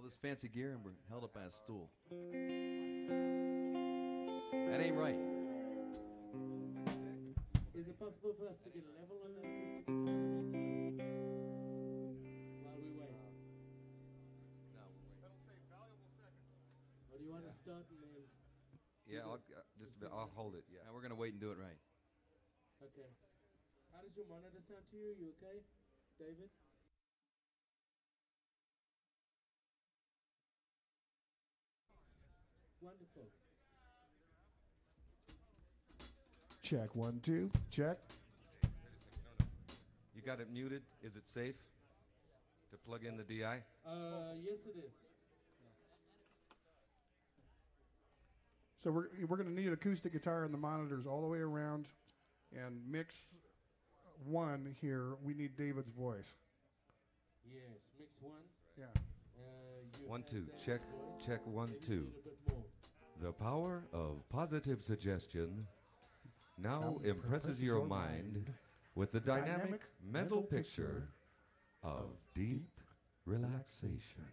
this fancy gear and we're held up by a stool. That ain't right. Is it possible for us to get a level on that acoustic guitar while we wait? No, we're waiting. That'll save valuable seconds. Or do you want to start and then... Yeah, I'll hold it. Yeah. Now we're gonna wait and do it right. Okay. How does your monitor sound to you? You okay, David? Wonderful. Check 1, 2. Check. You got it muted. Is it safe to plug in the DI? Yes, it is. So we're going to need acoustic guitar and the monitors all the way around. And mix 1 here, we need David's voice. Yes, mix 1. Yeah. 1, 2. David's Check. voice. Check 1, Maybe 2. need a bit more. The power of positive suggestion now impresses your mind with the dynamic mental picture of deep relaxation.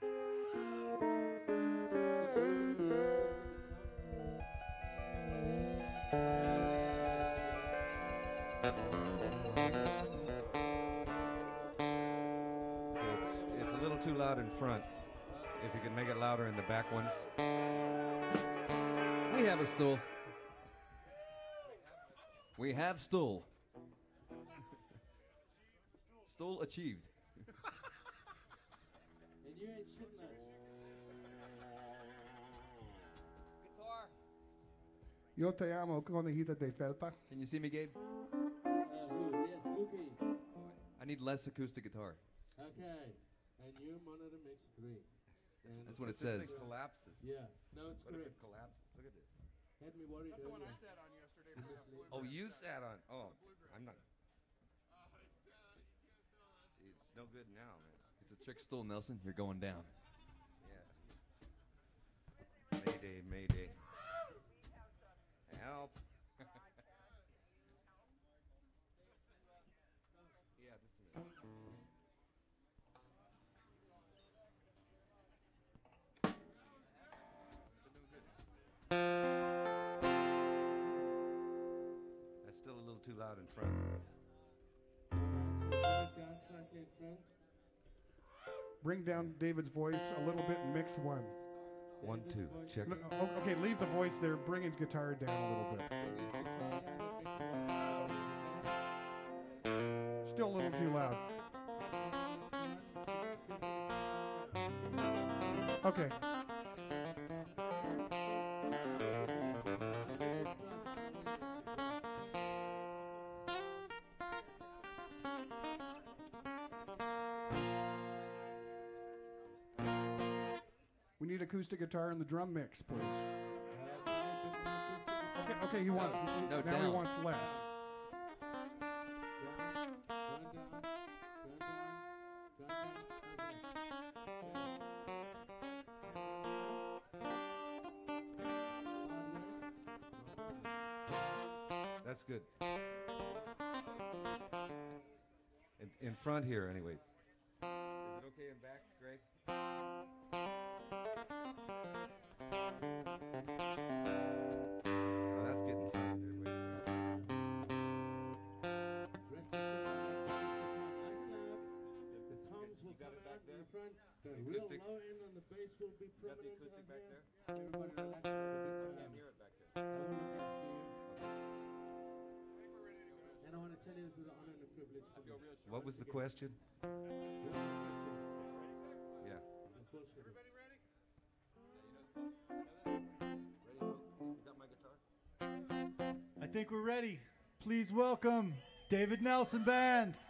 It's a little too loud in front. If you can make it louder in the back ones. We have a stool. We have stool. Stool achieved. And you ain't shitting us. Guitar. Yo te amo, conejita de felpa. Can you see me, Gabe? Yes, Luki. I need less acoustic guitar. Okay. And you monitor mix 3. And That's what it This says. thing collapses. Yeah. No, it's What if it correct. collapses? Look at this. Had me worried That's the one earlier. I sat on yesterday for that bluegrass. Oh, you sat on. Oh, I'm not. Jeez, it's no good now, man. It's a trick stool, Nelson. You're going down. Yeah. Mayday, mayday. Help. Yeah, just a minute. That's still a little too loud in front. Down slightly in front. Bring down David's voice a little bit and mix 1. 1, 2. Check. No, okay, leave the voice there. Bring his guitar down a little bit. Still a little too loud. Okay. We need acoustic guitar in the drum mix, please. Okay, he wants No, now down. he wants less. That's good. In front here, anyway. Is it okay in back, Greg? Oh, that's getting fun. The toms will come out in the front. The The real acoustic. low end on the bass will be Got the prominent acoustic down back here. there? Everybody relax, have a good Can't time. hear it back there. I'll look after you. And I want to tell you this is an honor and a privilege for me. What was the question? Real question. Yeah. Of course you do. Everybody ready? Ready? You got my guitar? I think we're ready. Please welcome David Nelson Band.